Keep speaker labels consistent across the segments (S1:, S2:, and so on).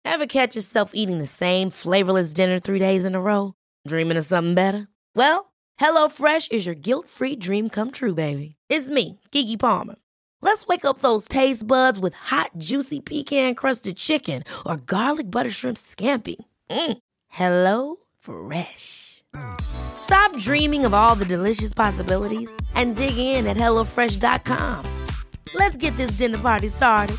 S1: Ever catch yourself eating the same flavorless dinner 3 days in a row? Dreaming of something better? Well, HelloFresh is your guilt-free dream come true, baby. It's me, Keke Palmer. Let's wake up those taste buds with hot, juicy pecan-crusted chicken or garlic butter shrimp scampi. Hello Fresh. Stop dreaming of all the delicious possibilities and dig in at HelloFresh.com. Let's get this dinner party started.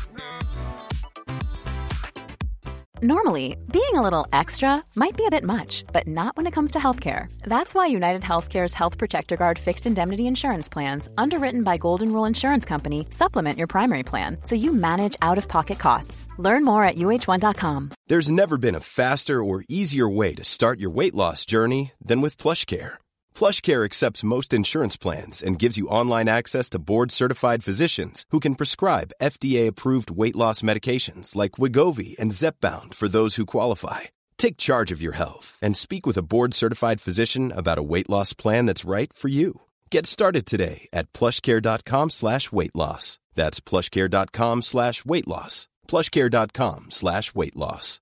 S2: Normally, being a little extra might be a bit much, but not when it comes to healthcare. That's why United Healthcare's Health Protector Guard fixed indemnity insurance plans, underwritten by Golden Rule Insurance Company, supplement your primary plan so you manage out-of-pocket costs. Learn more at UH1.com.
S3: There's never been a faster or easier way to start your weight loss journey than with PlushCare. PlushCare accepts most insurance plans and gives you online access to board-certified physicians who can prescribe FDA-approved weight loss medications like Wegovy and Zepbound for those who qualify. Take charge of your health and speak with a board-certified physician about a weight loss plan that's right for you. Get started today at plushcare.com/weight loss. That's plushcare.com/weight loss. plushcare.com/weight loss.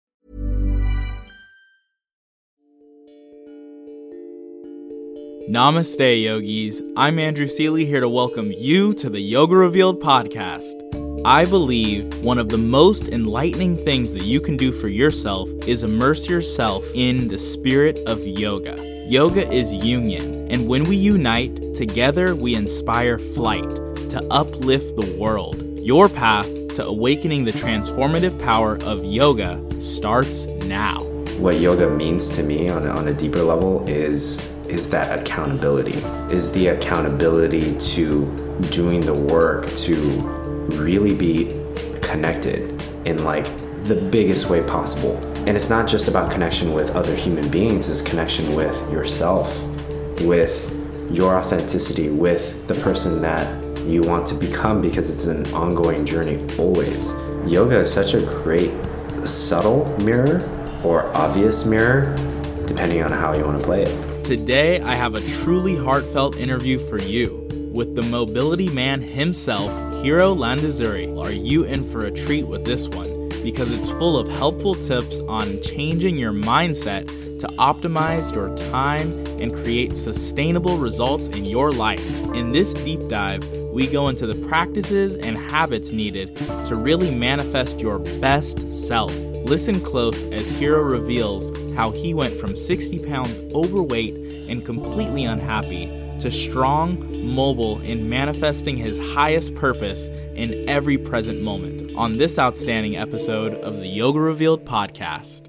S4: Namaste, yogis. I'm Andrew Seeley, here to welcome you to the Yoga Revealed podcast. I believe one of the most enlightening things that you can do for yourself is immerse yourself in the spirit of yoga. Yoga is union, and when we unite, together we inspire flight to uplift the world. Your path to awakening the transformative power of yoga starts now.
S5: What yoga means to me on a deeper level is that accountability, is the accountability to doing the work to really be connected in like the biggest way possible. And it's not just about connection with other human beings, it's connection with yourself, with your authenticity, with the person that you want to become, because it's an ongoing journey always. Yoga is such a great subtle mirror or obvious mirror, depending on how you want to play it.
S4: Today, I have a truly heartfelt interview for you with the mobility man himself, Hiro Landazuri. Are you in for a treat with this one? Because it's full of helpful tips on changing your mindset to optimize your time and create sustainable results in your life. In this deep dive, we go into the practices and habits needed to really manifest your best self. Listen close as Hiro reveals how he went from 60 pounds overweight and completely unhappy to strong, mobile, and manifesting his highest purpose in every present moment on this outstanding episode of the Yoga Revealed podcast.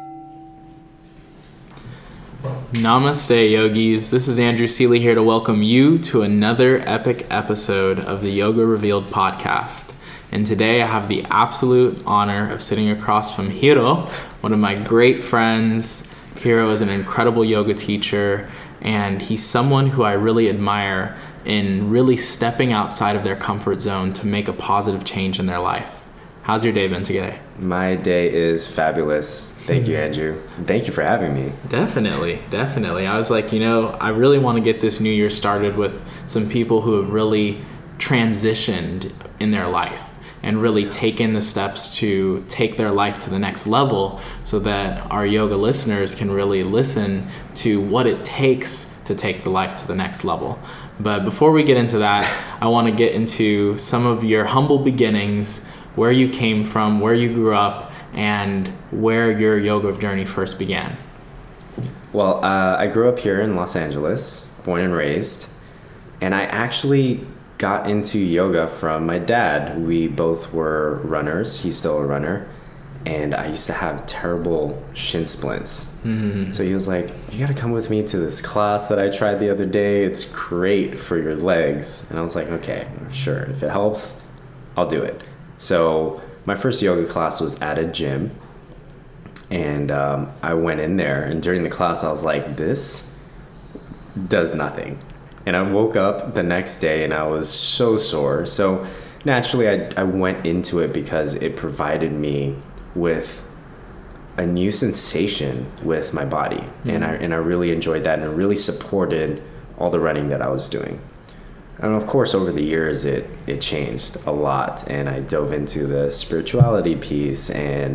S4: Namaste, yogis. This is Andrew Seeley here to welcome you to another epic episode of the Yoga Revealed podcast. And today I have the absolute honor of sitting across from Hiro, one of my great friends. Hiro is an incredible yoga teacher, and he's someone who I really admire in really stepping outside of their comfort zone to make a positive change in their life. How's your day been today?
S5: My day is fabulous. Thank you, Andrew. Thank you for having me.
S4: Definitely. I was like, I really want to get this new year started with some people who have really transitioned in their life and really taken the steps to take their life to the next level so that our yoga listeners can really listen to what it takes to take the life to the next level. But before we get into that, I want to get into some of your humble beginnings, where you came from, where you grew up, and where your yoga journey first began.
S5: Well, I grew up here in Los Angeles, born and raised, and I actually got into yoga from my dad. We both were runners. He's still a runner. And I used to have terrible shin splints. Mm-hmm. So he was like, you got to come with me to this class that I tried the other day. It's great for your legs. And I was like, okay, sure. If it helps, I'll do it. So my first yoga class was at a gym. And I went in there. And during the class, I was like, this does nothing. And I woke up the next day and I was so sore. So naturally, I went into it because it provided me with a new sensation with my body. Mm-hmm. And I really enjoyed that, and it really supported all the running that I was doing. And of course, over the years, it changed a lot. And I dove into the spirituality piece and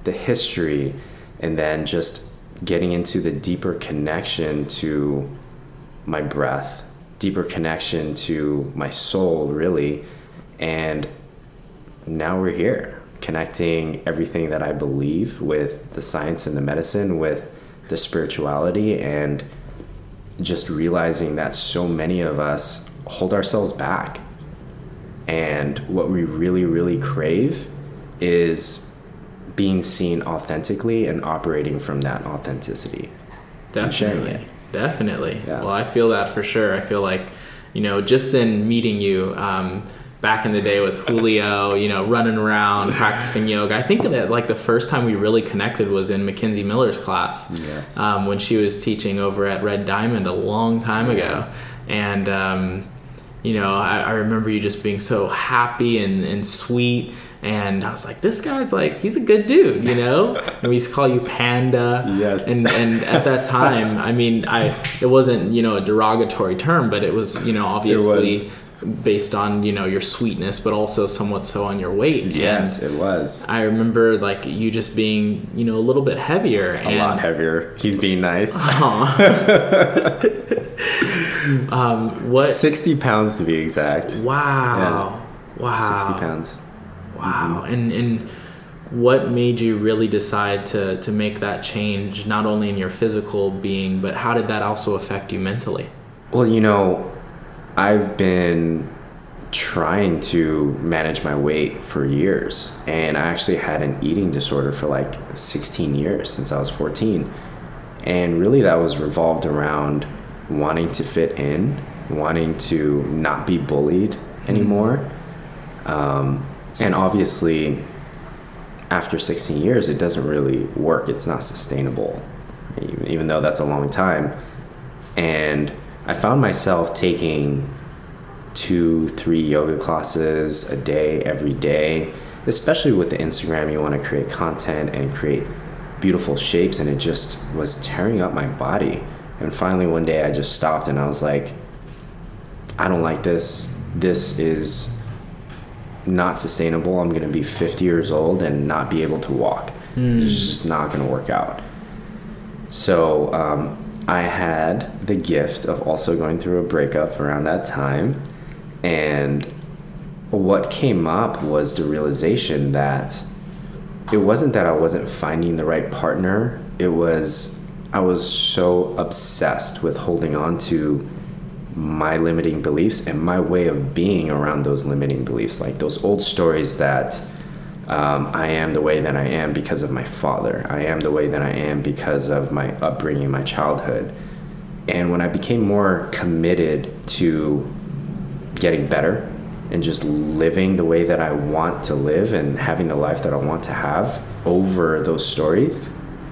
S5: the history, and then just getting into the deeper connection to my breath, deeper connection to my soul, really. And now we're here, connecting everything that I believe with the science and the medicine, with the spirituality, and just realizing that so many of us hold ourselves back. And what we really, really crave is being seen authentically and operating from that authenticity.
S4: Definitely. Definitely.
S5: Yeah.
S4: Well, I feel that for sure. I feel like, just in meeting you, back in the day with Julio, running around, practicing yoga. I think that like the first time we really connected was in Mackenzie Miller's class.
S5: Yes.
S4: When she was teaching over at Red Diamond a long time ago. And, I remember you just being so happy and sweet. And I was like, this guy's like, he's a good dude, And we used to call you Panda.
S5: Yes.
S4: And at that time, I mean, it wasn't, a derogatory term, but it was, obviously based on, your sweetness, but also somewhat so on your weight.
S5: Yes, it was.
S4: I remember like you just being, a little bit heavier.
S5: A lot heavier. He's being nice.
S4: What?
S5: 60 pounds to be exact.
S4: Wow.
S5: Yeah.
S4: Wow.
S5: 60 pounds.
S4: Wow. And what made you really decide to make that change, not only in your physical being, but how did that also affect you mentally?
S5: Well, I've been trying to manage my weight for years, and I actually had an eating disorder for like 16 years, since I was 14. And really that was revolved around wanting to fit in, wanting to not be bullied anymore. And obviously after 16 years, it doesn't really work. It's not sustainable, even though that's a long time. And I found myself taking 2-3 yoga classes a day, every day, especially with the Instagram. You want to create content and create beautiful shapes, and it just was tearing up my body. And finally one day I just stopped and I was like, I don't like this. This is not sustainable. I'm going to be 50 years old and not be able to walk. It's just not going to work out. So I had the gift of also going through a breakup around that time. And what came up was the realization that it wasn't that I wasn't finding the right partner. It was, I was so obsessed with holding on to my limiting beliefs and my way of being around those limiting beliefs, like those old stories that I am the way that I am because of my father. I am the way that I am because of my upbringing, my childhood. And when I became more committed to getting better and just living the way that I want to live and having the life that I want to have over those stories,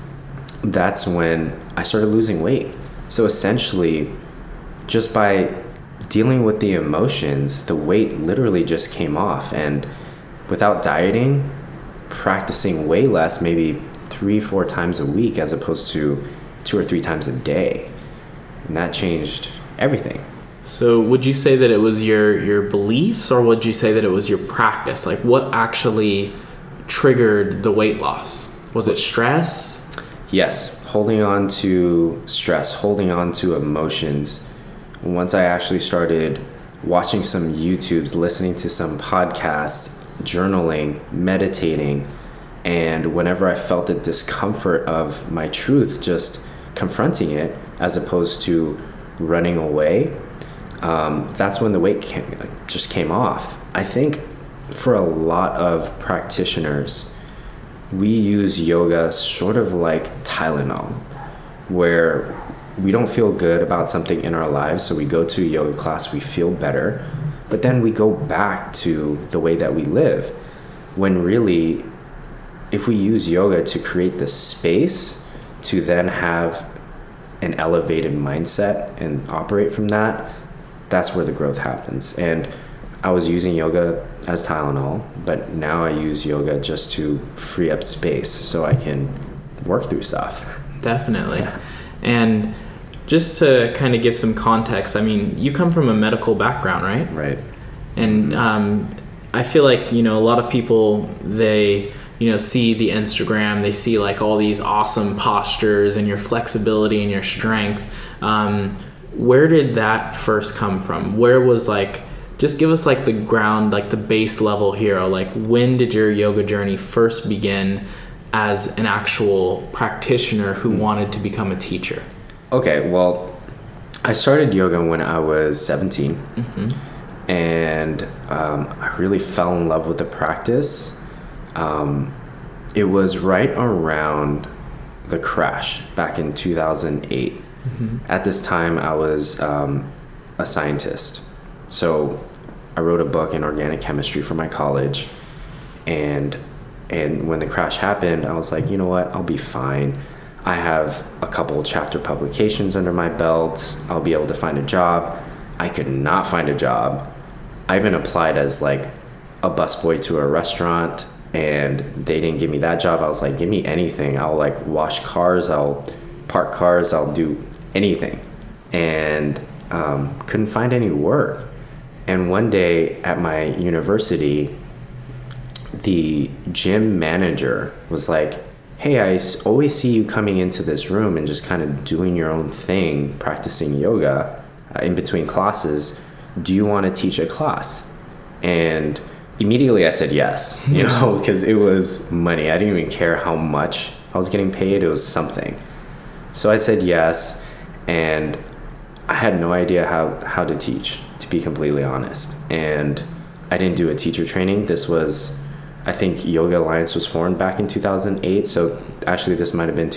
S5: that's when I started losing weight. So essentially, just by dealing with the emotions, the weight literally just came off. And without dieting, practicing way less, maybe 3-4 times a week as opposed to 2 or 3 times a day. And that changed everything.
S4: So would you say that it was your beliefs, or would you say that it was your practice? Like what actually triggered the weight loss? Was it stress?
S5: Yes, holding on to stress, holding on to emotions. Once I actually started watching some YouTubes, listening to some podcasts, journaling, meditating, and whenever I felt the discomfort of my truth, just confronting it as opposed to running away, that's when the weight just came off. I think for a lot of practitioners, we use yoga sort of like Tylenol, where we don't feel good about something in our lives, so we go to a yoga class, we feel better, but then we go back to the way that we live. When really, if we use yoga to create the space to then have an elevated mindset and operate from that, that's where the growth happens. And I was using yoga as Tylenol, but now I use yoga just to free up space so I can work through stuff.
S4: Definitely. Yeah. And just to kind of give some context, I mean, you come from a medical background, right?
S5: Right.
S4: And I feel like, a lot of people, they, see the Instagram, they see like all these awesome postures and your flexibility and your strength. Where did that first come from? Where was like, just give us like the ground, like the base level hero. Like, when did your yoga journey first begin as an actual practitioner who wanted to become a teacher?
S5: Okay, well, I started yoga when I was 17, and I really fell in love with the practice. It was right around the crash back in 2008. At this time, I was a scientist. So I wrote a book in organic chemistry for my college, and when the crash happened, I was like, you know what, I'll be fine. I have a couple chapter publications under my belt. I'll be able to find a job. I could not find a job. I even applied as like a busboy to a restaurant, and they didn't give me that job. I was like, give me anything. I'll like wash cars, I'll park cars, I'll do anything. And couldn't find any work. And one day at my university, the gym manager was like, hey, I always see you coming into this room and just kind of doing your own thing, practicing yoga in between classes. Do you want to teach a class? And immediately I said yes, because it was money. I didn't even care how much I was getting paid. It was something. So I said yes, and I had no idea how to teach, to be completely honest. And I didn't do a teacher training. This was, I think Yoga Alliance was formed back in 2008. So actually this might have been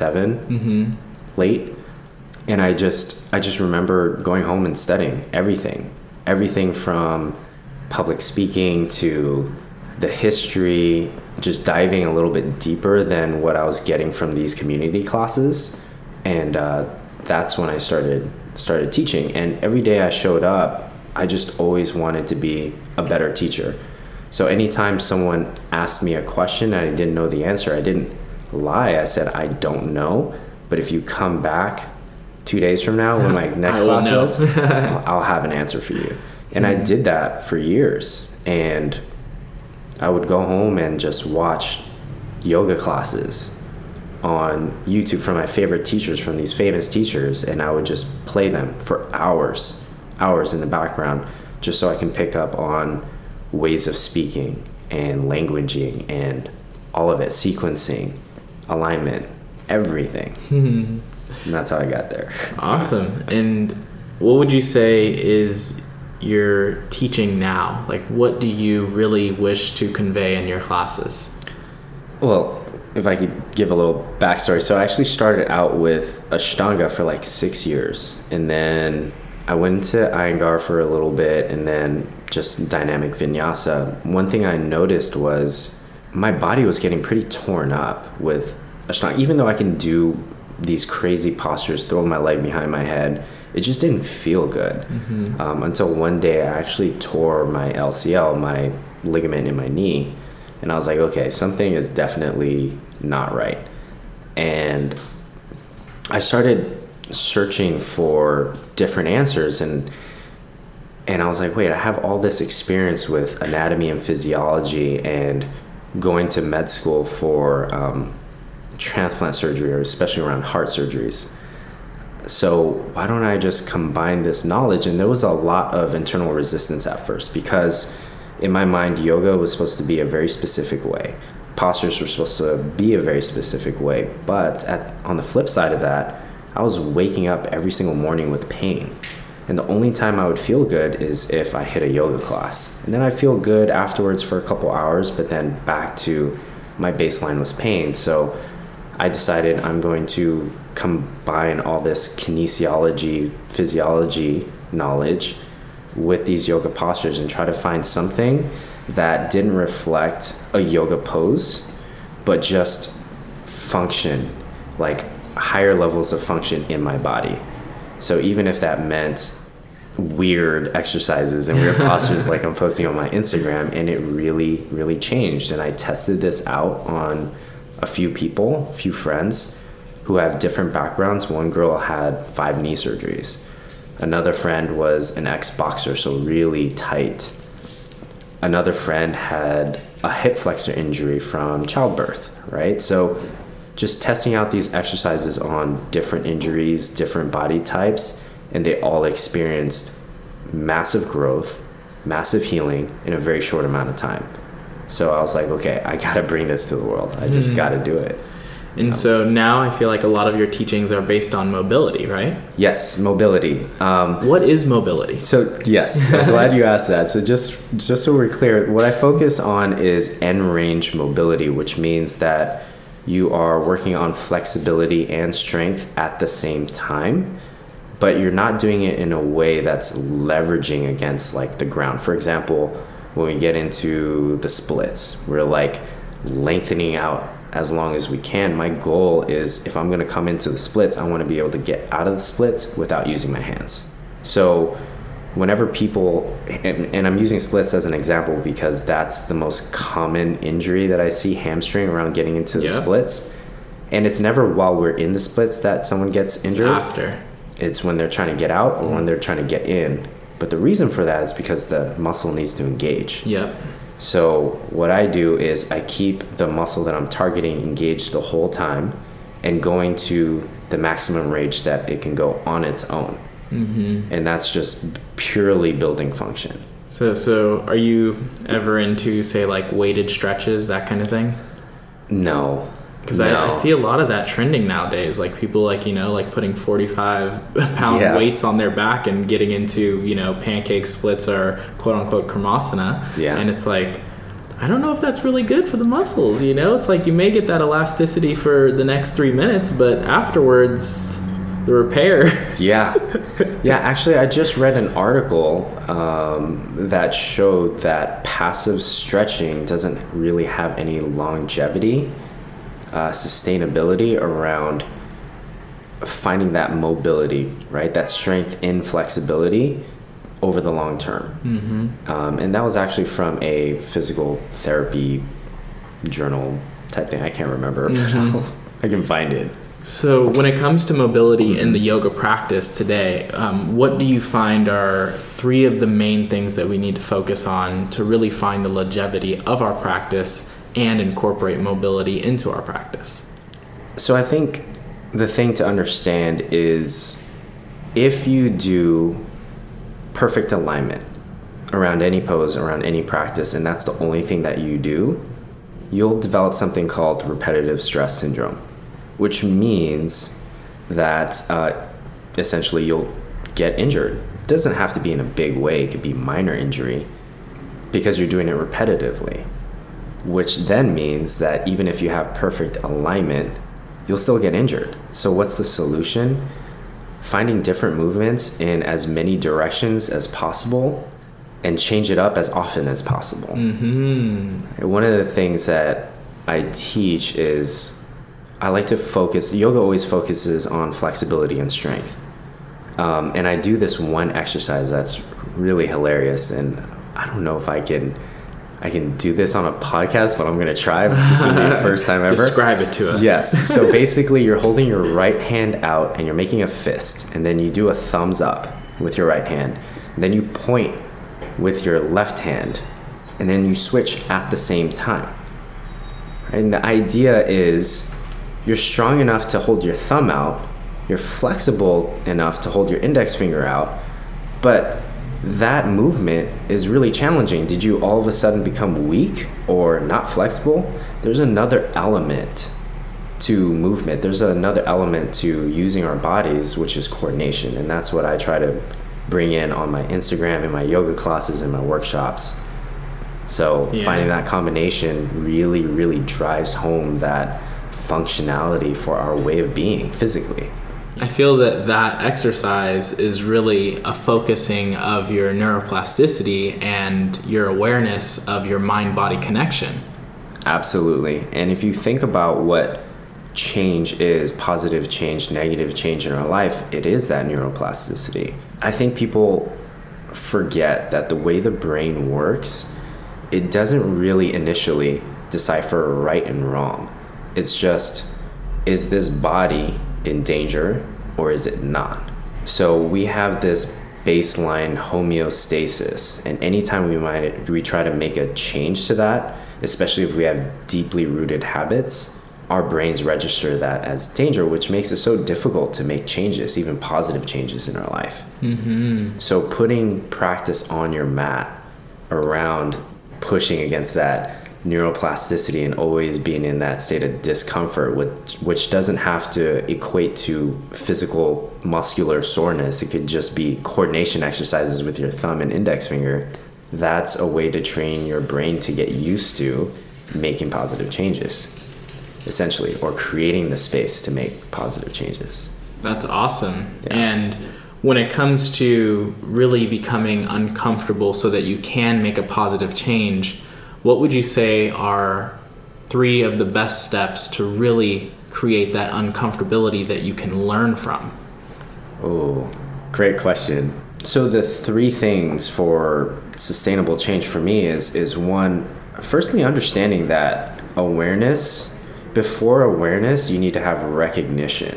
S5: 2007, late. And I just remember going home and studying everything from public speaking to the history, just diving a little bit deeper than what I was getting from these community classes. And that's when I started teaching. And every day I showed up, I just always wanted to be a better teacher. So anytime someone asked me a question and I didn't know the answer, I didn't lie. I said, I don't know, but if you come back 2 days from now when my next class was, I'll have an answer for you. And I did that for years. And I would go home and just watch yoga classes on YouTube from my favorite teachers, from these famous teachers, and I would just play them for hours in the background, just so I can pick up on ways of speaking and languaging and all of it, sequencing, alignment, everything. And that's how I got there. Awesome.
S4: And what would you say is your teaching now? Like, what do you really wish to convey in your classes?
S5: Well, if I could give a little backstory. So I actually started out with Ashtanga for like 6 years. And then I went into Iyengar for a little bit, and then just dynamic vinyasa. One thing I noticed was my body was getting pretty torn up with Ashtanga. Even though I can do these crazy postures, throw my leg behind my head, it just didn't feel good. Until one day I actually tore my LCL, my ligament in my knee. And I was like, okay, something is definitely not right. And I started searching for different answers, and I was like, wait, I have all this experience with anatomy and physiology and going to med school for transplant surgery, or especially around heart surgeries. So why don't I just combine this knowledge? And there was a lot of internal resistance at first, because in my mind, yoga was supposed to be a very specific way. Postures were supposed to be a very specific way. But on the flip side of that, I was waking up every single morning with pain. And the only time I would feel good is if I hit a yoga class. And then I feel good afterwards for a couple hours, but then back to my baseline was pain. So I decided I'm going to combine all this kinesiology, physiology knowledge with these yoga postures and try to find something that didn't reflect a yoga pose, but just function, like higher levels of function in my body. So even if that meant weird exercises and weird postures like I'm posting on my Instagram, and it really, really changed. And I tested this out on a few people, a few friends who have different backgrounds. One girl had 5 knee surgeries. Another friend was an ex-boxer, so really tight. Another friend had a hip flexor injury from childbirth, right? So just testing out these exercises on different injuries, different body types, and they all experienced massive growth, massive healing in a very short amount of time. So I was like, okay, I got to bring this to the world. I just got to do it.
S4: And so now I feel like a lot of your teachings are based on mobility, right?
S5: Yes, mobility.
S4: What is mobility?
S5: So yes, I'm glad you asked that. So just so we're clear, what I focus on is end range mobility, which means that you are working on flexibility and strength at the same time, but you're not doing it in a way that's leveraging against like the ground. For example, when we get into the splits, we're like lengthening out as long as we can. My goal is, if I'm going to come into the splits, I want to be able to get out of the splits without using my hands. So whenever people, and I'm using splits as an example because that's the most common injury that I see, hamstring, around getting into the splits. And it's never while we're in the splits that someone gets injured.
S4: After.
S5: It's when they're trying to get out or when they're trying to get in. But the reason for that is because the muscle needs to engage.
S4: Yep.
S5: So what I do is I keep the muscle that I'm targeting engaged the whole time and going to the maximum range that it can go on its own. Mm-hmm. And that's just purely building function.
S4: So are you ever into, say, like weighted stretches, that kind of thing?
S5: No.
S4: Because I see a lot of that trending nowadays, like people like, like putting 45-pound weights on their back and getting into, pancake splits or quote-unquote Karmasana. Yeah. And it's like, I don't know if that's really good for the muscles, It's like you may get that elasticity for the next 3 minutes, but afterwards, the repair. Yeah.
S5: Yeah, actually, I just read an article that showed that passive stretching doesn't really have any longevity, sustainability around finding that mobility, right? That strength in flexibility over the long term. Mm-hmm. And that was actually from a physical therapy journal type thing. I can't remember. I can find it.
S4: So when it comes to mobility in the yoga practice today, what do you find are 3 of the main things that we need to focus on to really find the longevity of our practice and incorporate mobility into our practice?
S5: So I think the thing to understand is if you do perfect alignment around any pose, around any practice, and that's the only thing that you do, you'll develop something called repetitive stress syndrome, which means that essentially you'll get injured. It doesn't have to be in a big way. It could be minor injury because you're doing it repetitively, which then means that even if you have perfect alignment, you'll still get injured. So what's the solution? Finding different movements in as many directions as possible and change it up as often as possible. Mm-hmm. One of the things that I teach is I like to focus, yoga always focuses on flexibility and strength. And I do this one exercise that's really hilarious, and I don't know if I can do this on a podcast, but I'm going to try. This will be the first time ever.
S4: Describe it to us.
S5: Yes. So basically, you're holding your right hand out and you're making a fist, and then you do a thumbs up with your right hand. And then you point with your left hand, and then you switch at the same time. And the idea is you're strong enough to hold your thumb out, you're flexible enough to hold your index finger out, but that movement is really challenging. Did you all of a sudden become weak or not flexible? There's another element to movement. There's another element to using our bodies, which is coordination. And that's what I try to bring in on my Instagram and my yoga classes and my workshops. So finding that combination really, really drives home that functionality for our way of being physically.
S4: I feel that exercise is really a focusing of your neuroplasticity and your awareness of your mind-body connection.
S5: Absolutely. And if you think about what change is, positive change, negative change in our life, it is that neuroplasticity. I think people forget that the way the brain works, it doesn't really initially decipher right and wrong. It's just, is this body in danger or is it not? So we have this baseline homeostasis, and anytime we try to make a change to that, especially if we have deeply rooted habits, our brains register that as danger, which makes it so difficult to make changes, even positive changes in our life. So putting practice on your mat around pushing against that neuroplasticity and always being in that state of discomfort, which doesn't have to equate to physical muscular soreness. It could just be coordination exercises with your thumb and index finger. That's a way to train your brain to get used to making positive changes, essentially, or creating the space to make positive changes.
S4: That's awesome. Yeah. And when it comes to really becoming uncomfortable so that you can make a positive change, what would you say are 3 of the best steps to really create that uncomfortability that you can learn from?
S5: Oh, great question. So the 3 things for sustainable change for me is one, firstly, understanding that before awareness, you need to have recognition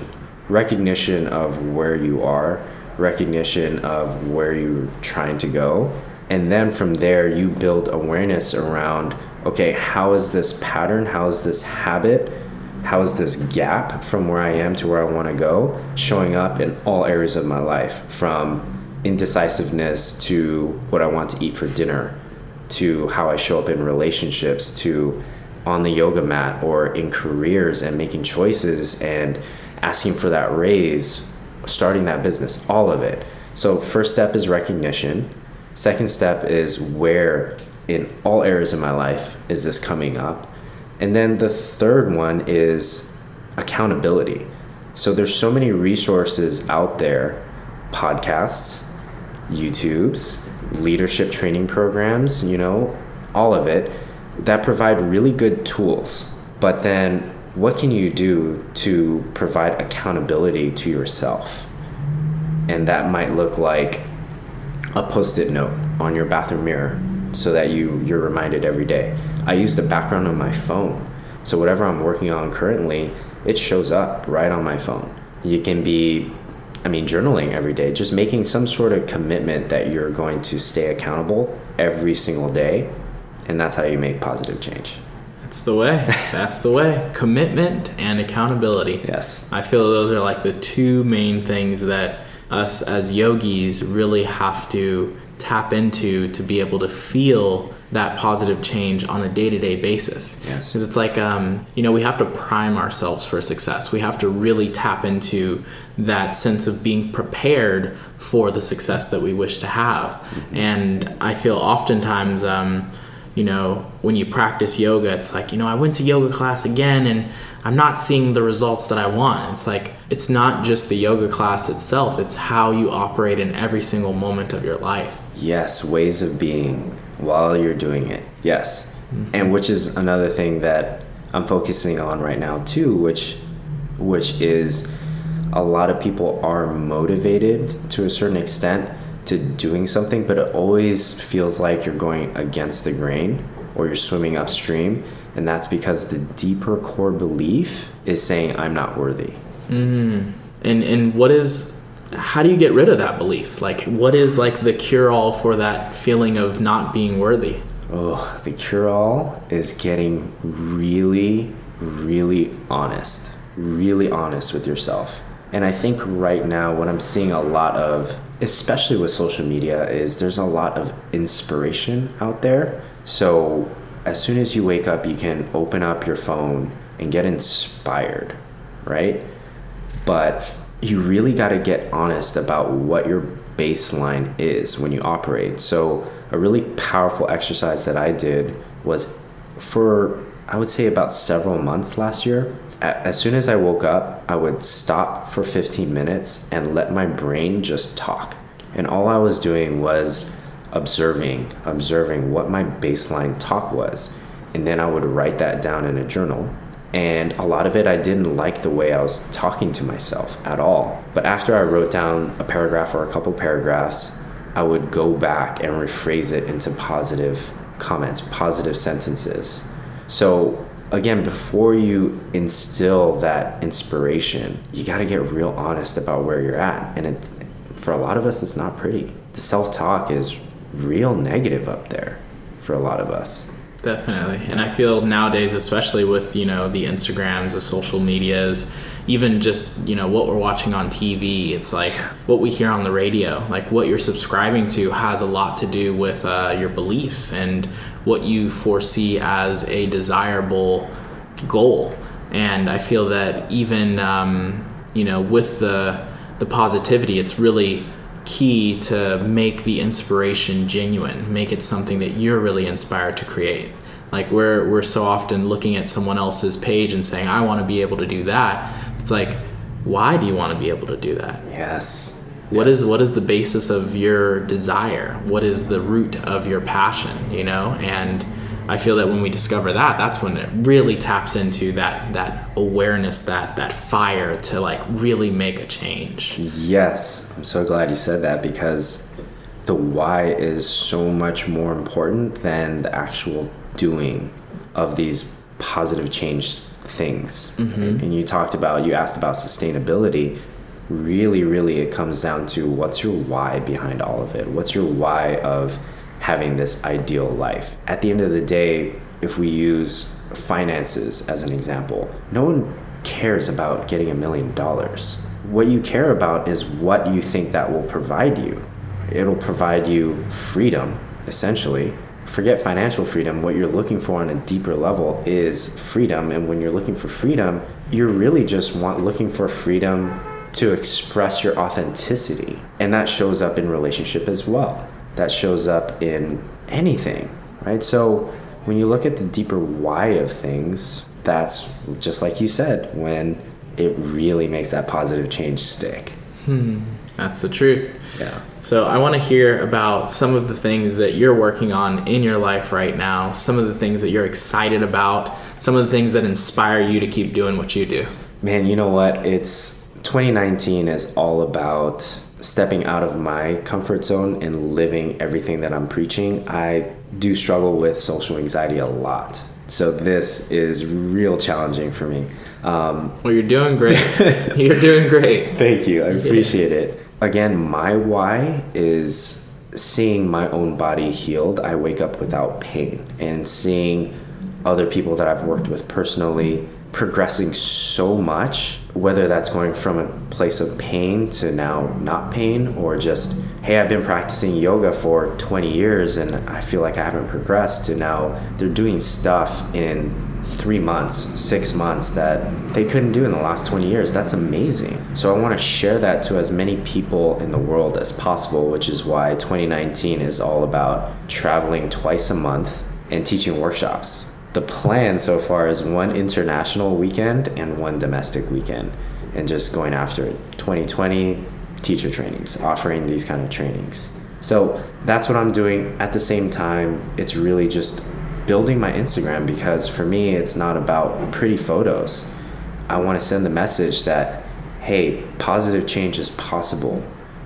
S5: of where you are, recognition of where you're trying to go. And then from there, you build awareness around, okay, how is this pattern? How is this habit? How is this gap from where I am to where I want to go showing up in all areas of my life, from indecisiveness to what I want to eat for dinner, to how I show up in relationships, to on the yoga mat or in careers and making choices and asking for that raise, starting that business, all of it. So first step is recognition. Second step is where in all areas of my life is this coming up? And then the third one is accountability. So there's so many resources out there, podcasts, YouTubes, leadership training programs, all of it, that provide really good tools. But then what can you do to provide accountability to yourself? And that might look like a post-it note on your bathroom mirror so that you're reminded every day. I use the background of my phone. So whatever I'm working on currently, it shows up right on my phone. You can be, journaling every day, just making some sort of commitment that you're going to stay accountable every single day. And that's how you make positive change.
S4: That's the way. That's the way. Commitment and accountability.
S5: Yes.
S4: I feel those are like the 2 main things that us as yogis really have to tap into to be able to feel that positive change on a day-to-day basis.
S5: Yes.
S4: Because it's like, we have to prime ourselves for success. We have to really tap into that sense of being prepared for the success that we wish to have. Mm-hmm. And I feel oftentimes, when you practice yoga, it's like, I went to yoga class again and I'm not seeing the results that I want. It's like, it's not just the yoga class itself, it's how you operate in every single moment of your life.
S5: Yes, ways of being while you're doing it. Yes. Mm-hmm. And which is another thing that I'm focusing on right now too, which is a lot of people are motivated to a certain extent to doing something, but it always feels like you're going against the grain or you're swimming upstream. And that's because the deeper core belief is saying, I'm not worthy.
S4: Mm. And how do you get rid of that belief? Like, what is like the cure-all for that feeling of not being worthy?
S5: Oh, the cure-all is getting really, really honest with yourself. And I think right now what I'm seeing a lot of, especially with social media, is there's a lot of inspiration out there. So as soon as you wake up, you can open up your phone and get inspired, right? But you really got to get honest about what your baseline is when you operate. So a really powerful exercise that I did was for, I would say, about several months last year. As soon as I woke up, I would stop for 15 minutes and let my brain just talk. And all I was doing was observing what my baseline talk was. And then I would write that down in a journal. And a lot of it, I didn't like the way I was talking to myself at all. But after I wrote down a paragraph or a couple paragraphs, I would go back and rephrase it into positive comments, positive sentences. So again, before you instill that inspiration, you got to get real honest about where you're at. And for a lot of us, it's not pretty. The self-talk is real negative up there for a lot of us.
S4: Definitely. And I feel nowadays, especially with, the Instagrams, the social medias, even just, what we're watching on TV, it's like what we hear on the radio, like what you're subscribing to has a lot to do with your beliefs and what you foresee as a desirable goal. And I feel that even, with the positivity, it's really key to make the inspiration genuine, make it something that you're really inspired to create. Like we're so often looking at someone else's page and saying, I want to be able to do that. It's like, why do you want to be able to do that?
S5: Yes.
S4: What is the basis of your desire? What is the root of your passion, And I feel that when we discover that, that's when it really taps into that awareness, that fire to like really make a change.
S5: Yes, I'm so glad you said that, because the why is so much more important than the actual doing of these positive change things. Mm-hmm. And you asked about sustainability. Really, really, it comes down to what's your why behind all of it? What's your why of having this ideal life? At the end of the day, if we use finances as an example, no one cares about getting $1 million. What you care about is what you think that will provide you. It'll provide you freedom, essentially. Forget financial freedom. What you're looking for on a deeper level is freedom. And when you're looking for freedom, you're really just looking for freedom to express your authenticity. And that shows up in relationship as well. That shows up in anything, right? So when you look at the deeper why of things, that's just like you said, when it really makes that positive change stick.
S4: That's the truth.
S5: Yeah.
S4: So I want to hear about some of the things that you're working on in your life right now, some of the things that you're excited about, some of the things that inspire you to keep doing what you do.
S5: Man, you know what? 2019 is all about stepping out of my comfort zone and living everything that I'm preaching. I do struggle with social anxiety a lot. So this is real challenging for me.
S4: Well, you're doing great. You're doing great.
S5: Thank you. I appreciate it. Again, my why is seeing my own body healed. I wake up without pain, and seeing other people that I've worked with personally progressing so much, whether that's going from a place of pain to now not pain, or just, hey, I've been practicing yoga for 20 years and I feel like I haven't progressed, to now they're doing stuff in 3 months, 6 months that they couldn't do in the last 20 years. That's amazing. So I want to share that to as many people in the world as possible, which is why 2019 is all about traveling twice a month and teaching workshops. The plan so far is 1 international weekend and 1 domestic weekend, and just going after it. 2020 teacher trainings, offering these kind of trainings. So that's what I'm doing. At the same time, it's really just building my Instagram, because for me, it's not about pretty photos. I want to send the message that, hey, positive change is possible.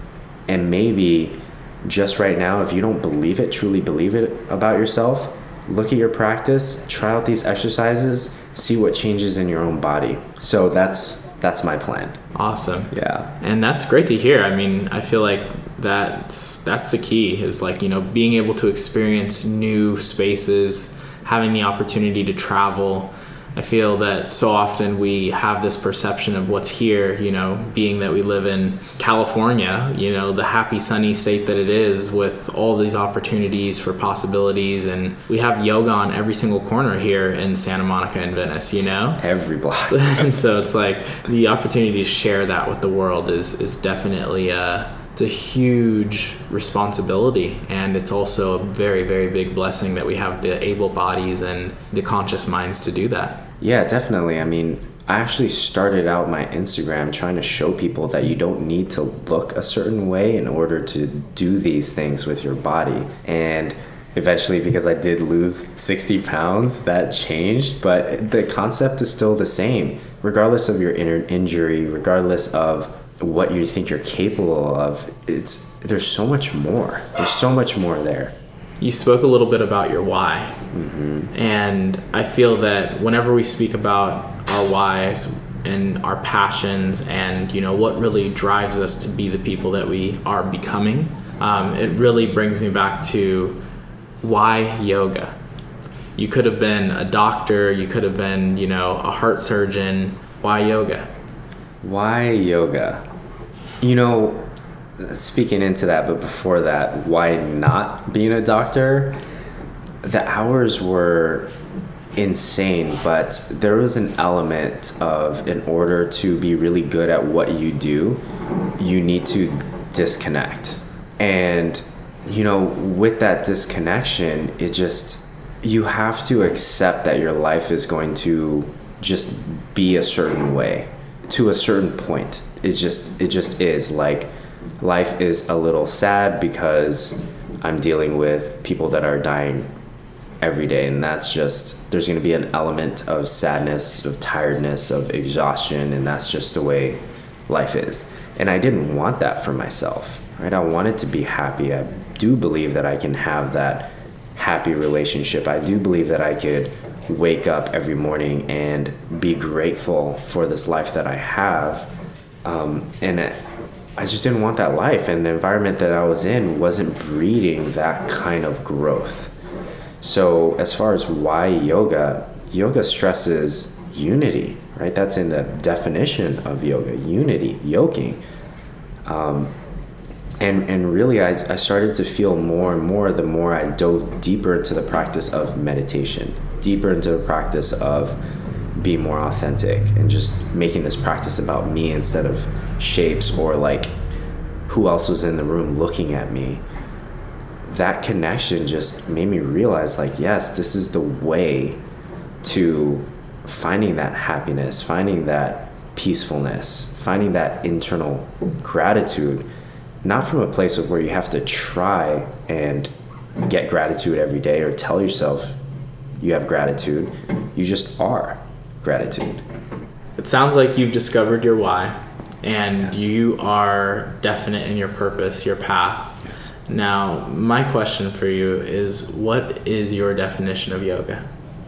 S5: And maybe just right now, if you don't believe it, truly believe it about yourself, look at your practice, try out these exercises, see what changes in your own body. So that's my plan.
S4: Awesome.
S5: Yeah.
S4: And that's great to hear. I mean, I feel like that's the key, is like, being able to experience new spaces, having the opportunity to travel. I feel that so often we have this perception of what's here, being that we live in California, the happy sunny state that it is, with all these opportunities for possibilities. And we have yoga on every single corner here in Santa Monica and Venice,
S5: Every block.
S4: And so it's like the opportunity to share that with the world is definitely it's a huge responsibility, and it's also a very, very big blessing that we have the able bodies and the conscious minds to do that.
S5: Yeah, definitely. I mean, I actually started out my Instagram trying to show people that you don't need to look a certain way in order to do these things with your body. And eventually, because I did lose 60 pounds, that changed, but the concept is still the same. Regardless of your inner injury, regardless of what you think you're capable of, there's so much more. There's so much more there.
S4: You spoke a little bit about your why.
S5: Mm-hmm.
S4: And I feel that whenever we speak about our whys and our passions and, what really drives us to be the people that we are becoming, it really brings me back to why yoga. You could have been a doctor, you could have been, a heart surgeon. Why yoga?
S5: Why yoga? Speaking into that, but before that, why not being a doctor? The hours were insane, but there was an element of, in order to be really good at what you do, you need to disconnect. And, with that disconnection, you have to accept that your life is going to just be a certain way to a certain point. It just is. Like, life is a little sad because I'm dealing with people that are dying every day, and there's going to be an element of sadness, of tiredness, of exhaustion, and that's just the way life is. And I didn't want that for myself, right? I wanted to be happy. I do believe that I can have that happy relationship. I do believe that I could wake up every morning and be grateful for this life that I have. And I just didn't want that life, and the environment that I was in wasn't breeding that kind of growth. So as far as why yoga stresses unity, right? That's in the definition of yoga, unity, yoking. And really, I started to feel more and more the more I dove deeper into the practice of meditation, deeper into the practice of being more authentic, and just making this practice about me instead of shapes or like who else was in the room looking at me. That connection just made me realize, like, yes, this is the way to finding that happiness, finding that peacefulness, finding that internal gratitude, not from a place of where you have to try and get gratitude every day or tell yourself you have gratitude. You just are gratitude.
S4: It sounds like you've discovered your why, and
S5: yes.
S4: You are definite in your purpose, your path.
S5: Yes.
S4: Now, my question for you is, what is your definition of yoga?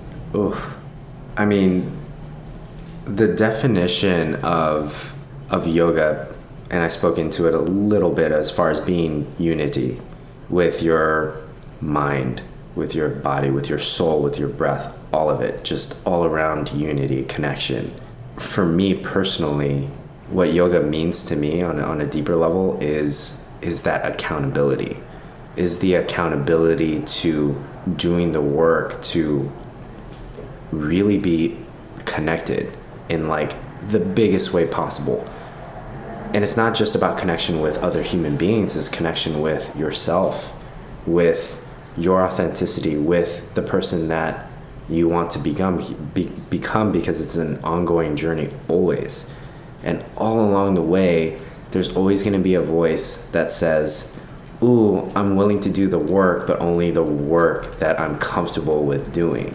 S5: I mean, the definition of yoga, and I spoke into it a little bit as far as being unity with your mind, with your body, with your soul, with your breath, all of it, just all around unity, connection. For me personally, what yoga means to me on a deeper level is that accountability, is the accountability to doing the work to really be connected in like the biggest way possible. And it's not just about connection with other human beings, it's connection with yourself, with your authenticity, with the person that you want to become, because it's an ongoing journey always. And all along the way, there's always going to be a voice that says, ooh, I'm willing to do the work, but only the work that I'm comfortable with doing.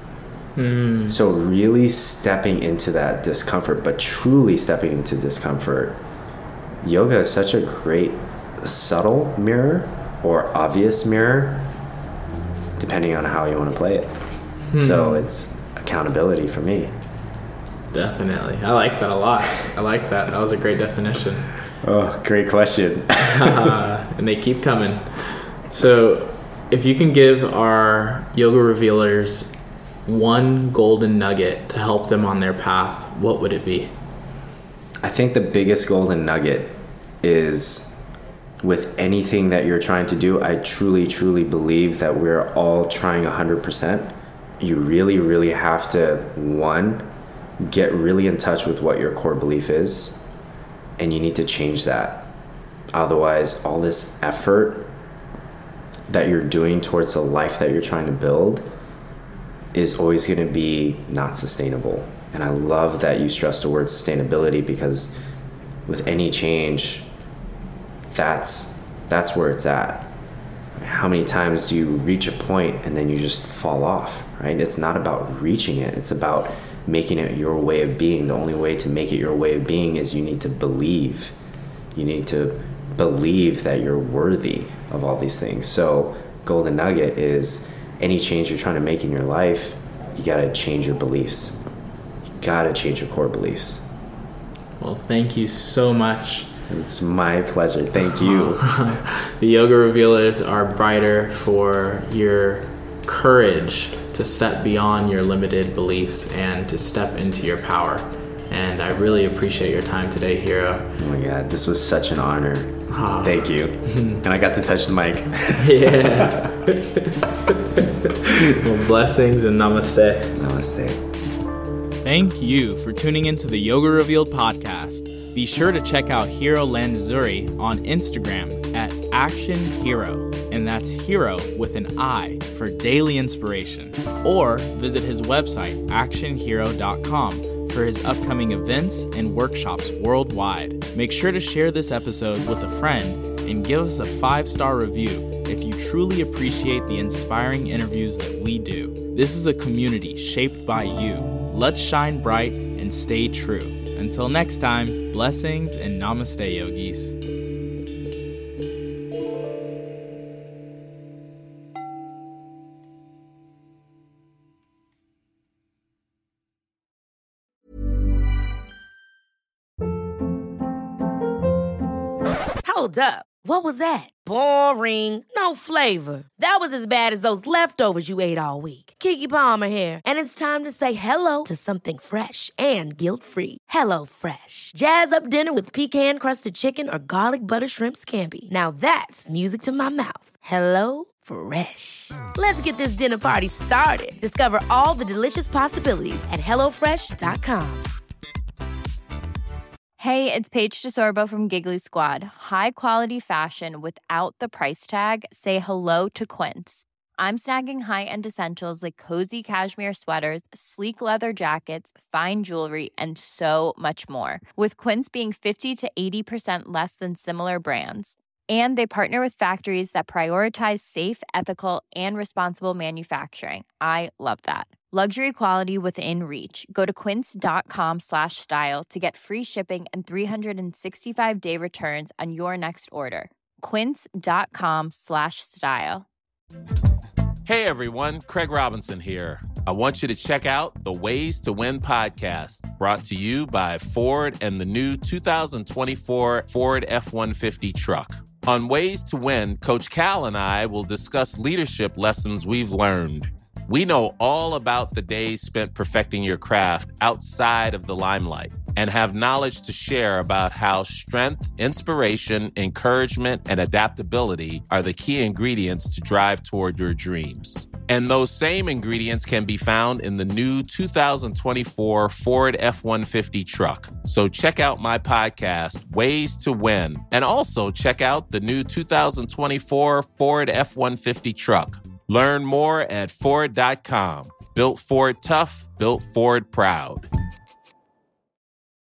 S5: So really stepping into that discomfort, but truly stepping into discomfort. Yoga is such a great subtle mirror or obvious mirror, depending on how you want to play it. So it's accountability for me.
S4: Definitely. I like that a lot. I like that. That was a great definition.
S5: Oh, great question.
S4: And they keep coming. So if you can give our yoga revealers one golden nugget to help them on their path, what would it be?
S5: I think the biggest golden nugget is, with anything that you're trying to do, I truly, truly believe that we're all trying 100%. You really, really have to, one, get really in touch with what your core belief is, and you need to change that. Otherwise, all this effort that you're doing towards the life that you're trying to build is always going to be not sustainable. And I love that you stress the word sustainability, because with any change, that's where it's at. How many times do you reach a point and then you just fall off, right? It's not about reaching it. It's about making it your way of being. The only way to make it your way of being is you need to believe. You need to believe that you're worthy of all these things. So golden nugget is, any change you're trying to make in your life, you got to change your beliefs. You got to change your core beliefs.
S4: Well, thank you so much.
S5: It's my pleasure. Thank you.
S4: The yoga revealers are brighter for your courage to step beyond your limited beliefs and to step into your power. And I really appreciate your time today, Hiro.
S5: Oh my God, this was such an honor. Thank you. And I got to touch the mic.
S4: Yeah. Well, blessings and namaste.
S5: Namaste.
S4: Thank you for tuning into the Yoga Revealed podcast. Be sure to check out Hiro Landazuri on Instagram at Action Hiro, and that's Hiro with an I for daily inspiration. Or visit his website, actionhero.com, for his upcoming events and workshops worldwide. Make sure to share this episode with a friend and give us a 5-star review if you truly appreciate the inspiring interviews that we do. This is a community shaped by you. Let's shine bright and stay true. Until next time, blessings and namaste, yogis.
S1: Hold up. What was that? Boring. No flavor. That was as bad as those leftovers you ate all week. Keke Palmer here, and it's time to say hello to something fresh and guilt-free. Hello Fresh. Jazz up dinner with pecan-crusted chicken or garlic butter shrimp scampi. Now that's music to my mouth. Hello Fresh. Let's get this dinner party started. Discover all the delicious possibilities at HelloFresh.com.
S6: Hey, it's Paige DeSorbo from Giggly Squad. High quality fashion without the price tag. Say hello to Quince. I'm snagging high-end essentials like cozy cashmere sweaters, sleek leather jackets, fine jewelry, and so much more. With Quince being 50 to 80% less than similar brands. And they partner with factories that prioritize safe, ethical, and responsible manufacturing. I love that. Luxury quality within reach. Go to quince.com/style to get free shipping and 365-day returns on your next order. Quince.com/style.
S7: Hey everyone, Craig Robinson here. I want you to check out the Ways to Win podcast, brought to you by Ford and the new 2024 Ford F-150 truck. On Ways to Win, Coach Cal and I will discuss leadership lessons we've learned. We know all about the days spent perfecting your craft outside of the limelight and have knowledge to share about how strength, inspiration, encouragement, and adaptability are the key ingredients to drive toward your dreams. And those same ingredients can be found in the new 2024 Ford F-150 truck. So check out my podcast, Ways to Win, and also check out the new 2024 Ford F-150 truck. Learn more at Ford.com. Built Ford tough, built Ford proud.